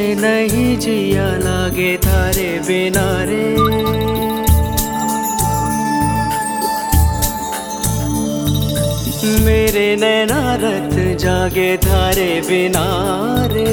नहीं जिया लागे थारे बिना रे। मेरे नैना रत जागे थारे बिना रे।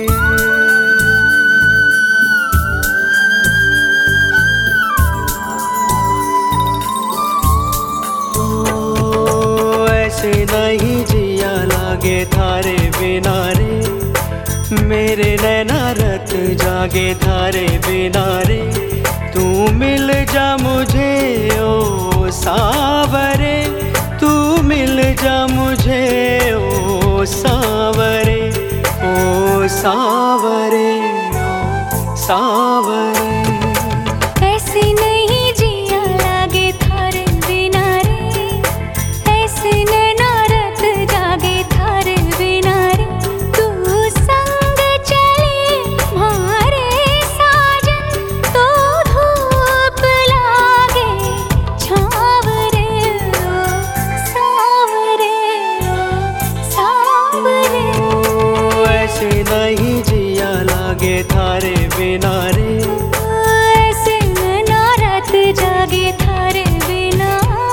ऐसे नहीं जिया लागे थारे बिना रे। मेरे नैना रत जागे थारे बिना रे। तू मिल जा मुझे ओ सावरे, तू मिल जा मुझे ओ सावरे, ओ सावरे, ओ सावरे। ऐसे नहीं जिया लागे थारे बिना रे। ऐसे नैना रत जागे थारे बिना रे। तू संग चले म्हारे साजन, तो धूप लागे छाव रे। ओ सावरे, ओ सावरे। ऐसे नहीं जिया लागे थारे बिना रे। ऐसे नैना रत जागे थारे बिना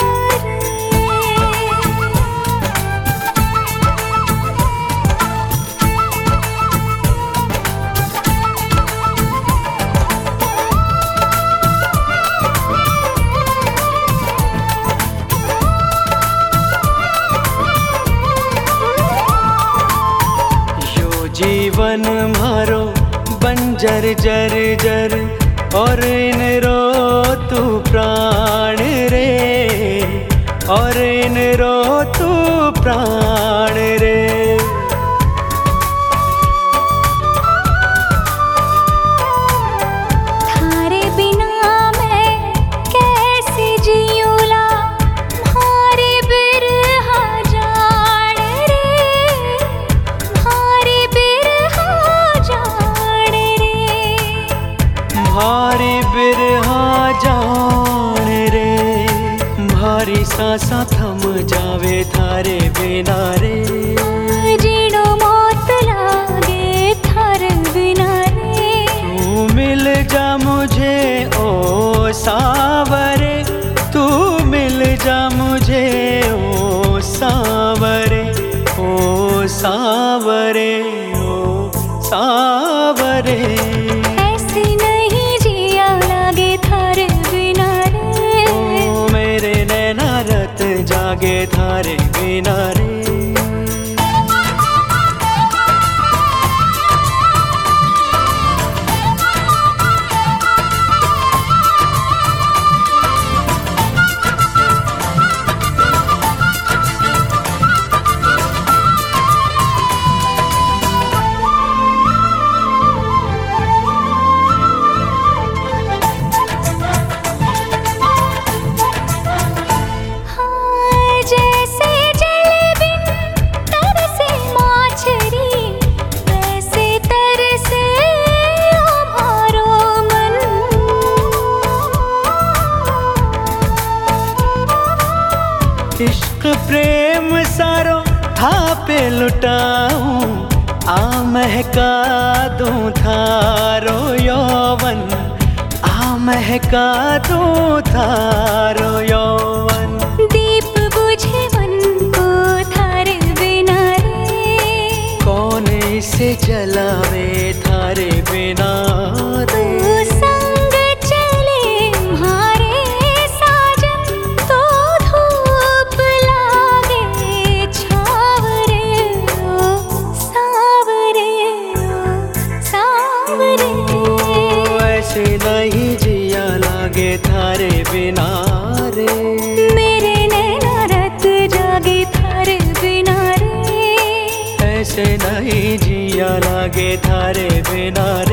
यो जीवन मारो बंजर जर जर, और इन रो तू प्राण रे, और इन रो तू प्राण रे। थारे बिना मैं कैसे जियूला, म्हारे बिरहा जान रे, म्हारे बिरहा जान रे। भारी बिरहा जान रे। भारी सांसा थम जावे थारे बिना रे। जीणो मौत लागे थारे बिना रे। तू मिल जा मुझे ओ सावरे, तू मिल जा मुझे ओ सावरे, ओ सावरे, ओ सावरे। ऐसे नहीं जिया लागे थारे बिना रे। ओ मेरे नैना रत जागे थारे बिना रे। जैसे जल बिन तरसे माछरी, वैसे तरसे हमारो मन। इश्क प्रेम सारो थापे लुटाऊं, आ महका दूं थारो यौवन, आ महका दूं थारो यौवन। दीप बुझे मन को थारे बिना रे। कौन इसे जलावे थारे बिना रे। तू संग चले म्हारे साजन, तो धूप लागे छाव रे। ओ सावरे, ओ सावरे। ऐसे नहीं जिया लागे थारे बिना रे। मेरे नैना रत जागे थारे बिना रे। ऐसे नहीं जिया लागे थारे बिना